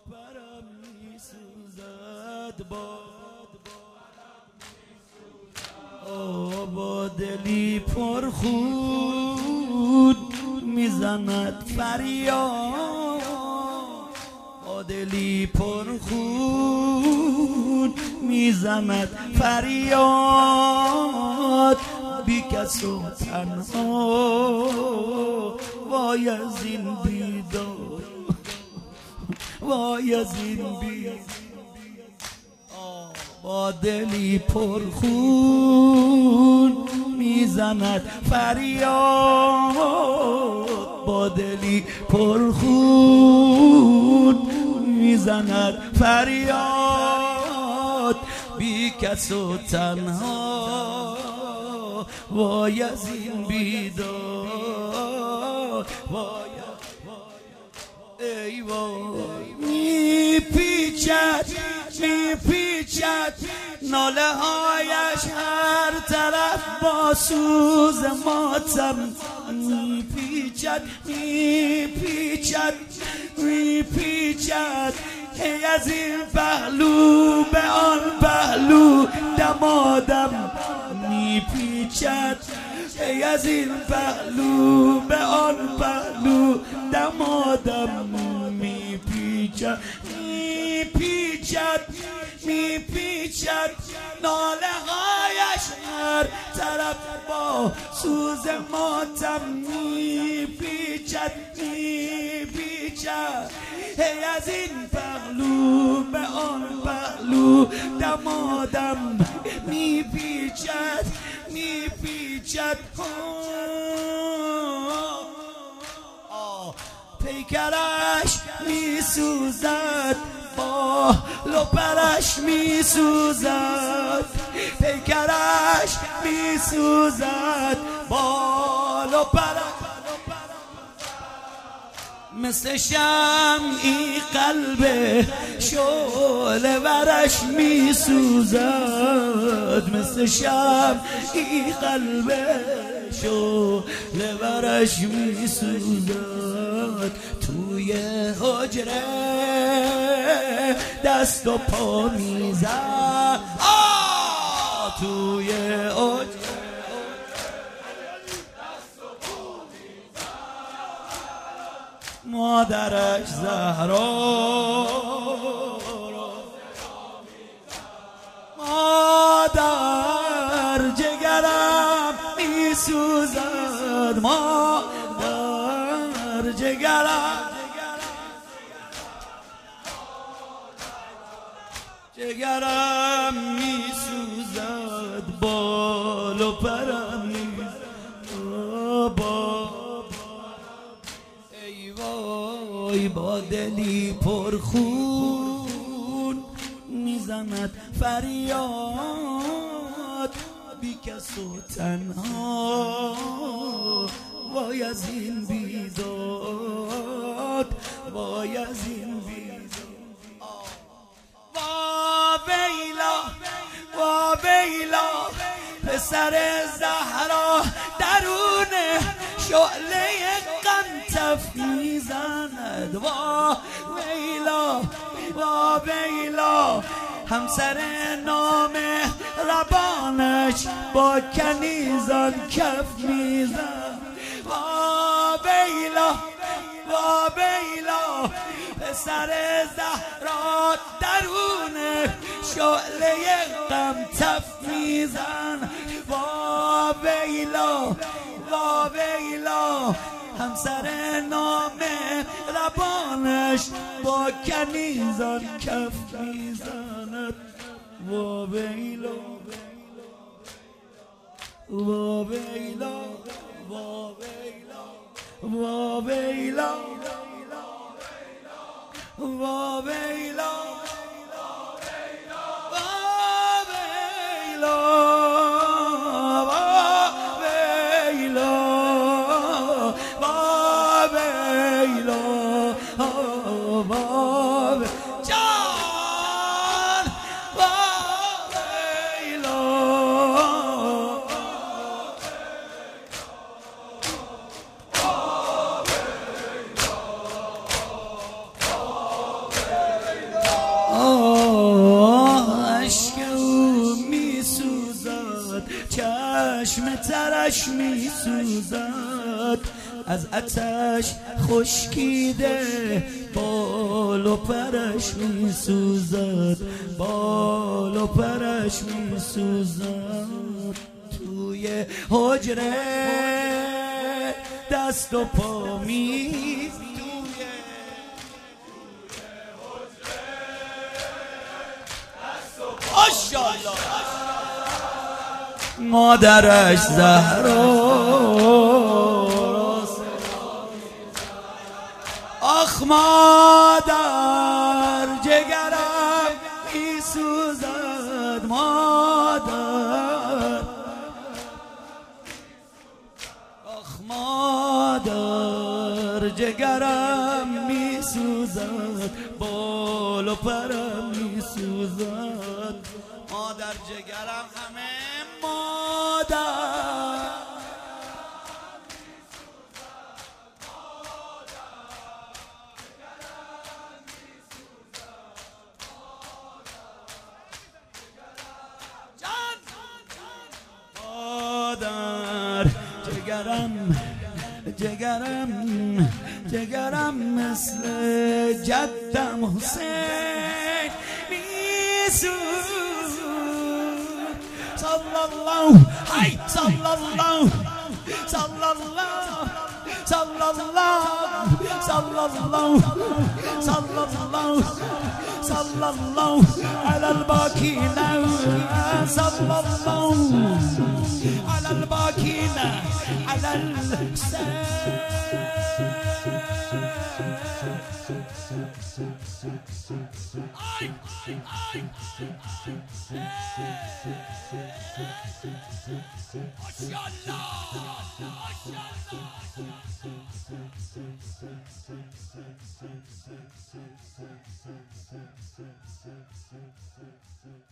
برم میسوزد با دلی پرخون میزند فریاد، با دلی پرخون میزند فریاد، بی کس و تنها وای از این بیدار، وای از این بیدار. با دلی پرخون میزند فریاد، با دلی پرخون میزند فریاد، بی کس و تنها وای از این بیدار، وای ای وای. میپیچد ناله هایش هر طرف با سوز ماتم، میپیچد هی از این پهلو به آن پهلو دمادم، میپیچد هی از این پهلو به آن پهلو دمادم، میپیچد ناله هایش هر طرف با سوز ماتم، میپیچد هی از این پهلو به آن پهلو دمادم، میپیچد پیکرش میسوزد، بال و پرش میسوزد، پیکرش میسوزد، بال و پرش مثل شمعی قلب شعله ورش میسوزد، مثل شمعی قلب شعله ورش میسوزد، توی حجره دست و پا میزد، توی حجره مادرش زهرا، مادر جگرم میسوزد، مادر جگرم میسوزد، بال و پرم میسوزد، ای وای. با دلی پرخون میزند فریاد، بی کس و تنها وای از این بیداد، وای از این بیداد. وا ویلا پسر زهرا درون شعله غم تف میزند، وا ویلا همسر نامهربانش با کنیزان کف میزند، وا ویلا پسر زهرا درون شعله غم تف میزن، وا ویلا همسر نامهربانش با کنیزان کف میزند، وا ویلا سرش می سوزد، از آتش خشکیده بال و پرش می سوزد، بال و پرش می سوزد. توی حجره دست و پا می مادرش زهرا، آخ مادر جگرم می سوزد، مادر آخ مادر جگرم می سوزد، بال و پرم می سوزد. مادر جگرم همه مادر مادر جگرم، جگرم جگرم مثل جدم حسین میسوزد. صلی الله ای صلی الله صلی الله صلی الله صلی الله صلی الله صلی الله علی الباکین، صلی الله علی الباکین علی الحسین. ماشاءالله.